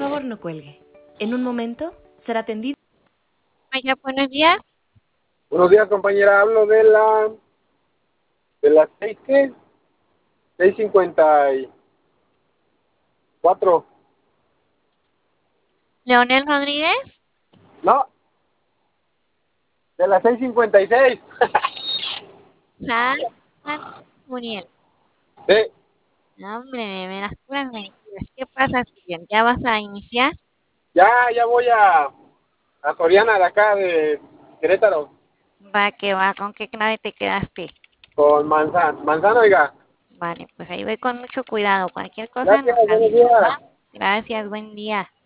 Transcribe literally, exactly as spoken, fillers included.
favor, no cuelgue. En un momento será atendido. Oiga, buenos días. Buenos días, compañera. Hablo de la de las seis, ¿qué? seis cincuenta y cuatro. Leonel Rodríguez. No, de las seis cincuenta y seis. San Muriel. Sí, No, hombre, me das puras mentiras. ¿Qué pasa, Steven? ¿Ya vas a iniciar? ya, ya voy a, a Soriana de acá de Querétaro Va, que va. ¿Con qué clave te quedaste? con manzana. Manzana, oiga. Vale, pues ahí voy con mucho cuidado. Cualquier cosa Gracias, nos buenos avisas, ¿va? días. Gracias, buen día.